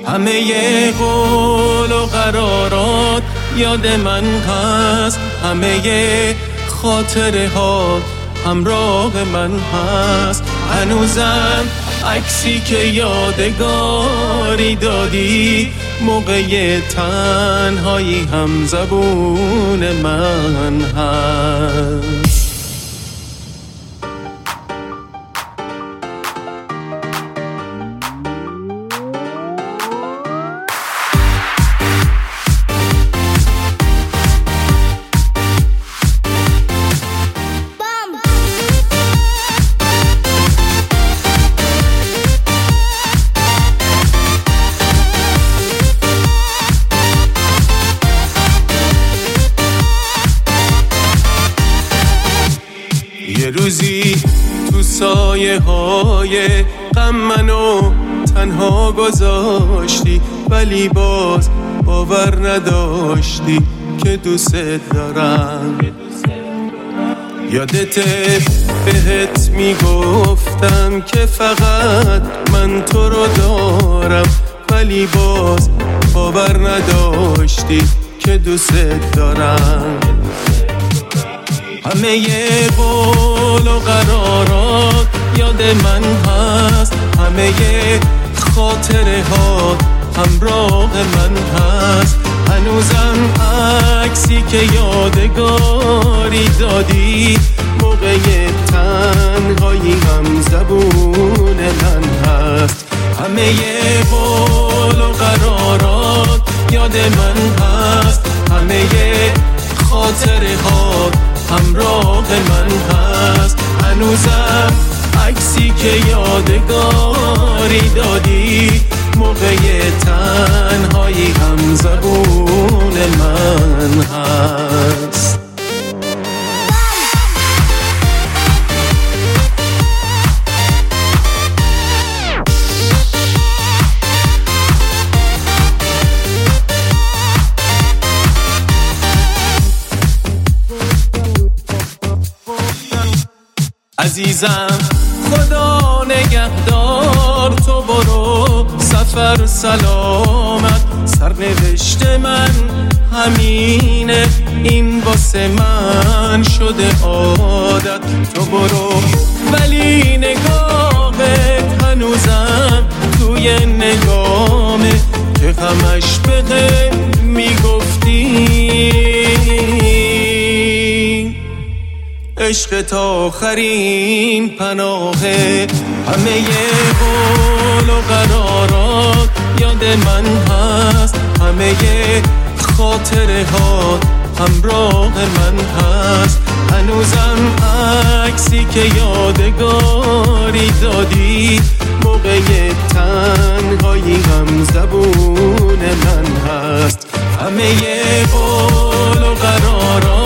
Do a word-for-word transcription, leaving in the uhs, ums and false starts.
همه قول و قرارات یاد من هست، همه خاطره ها همراه من هست. هنوزم عکسی که یادگاری دادی موقع تنهایی هم زبون من هست. یه روزی تو سایه های غم منو تنها گذاشتی، ولی باز باور نداشتی که دوست دارم. یادته بهت میگفتم که فقط من تو رو دارم، ولی باز باور نداشتی که دوست دارم. همه قول و قرارات یاد من هست، همه خاطره ها همراه من هست. هنوزم عکسی که یادگاری دادی موقع تنهایی هم زبون من هست. همه قول و قرارات یاد من هست، همه خاطره ها همراه من هست. هنوزم عکسی که یادگاری دادی موقع تنهایی هم زبون من هست. عزیزم خدا نگهدار، تو برو سفر سلامت. سرنوشت من همینه، این واسه من شده عادت. تو برو ولی نگاهت هنوزم توی نگامه که همش بهم میگفتی عشق تا آخرین پناهه. همه قول و قرارات یاد من هست، همه خاطره ها همراه من هست. هنوزم عکسی که یادگاری دادی موقع تنهایی هم زبون من هست. همه قول و قرارات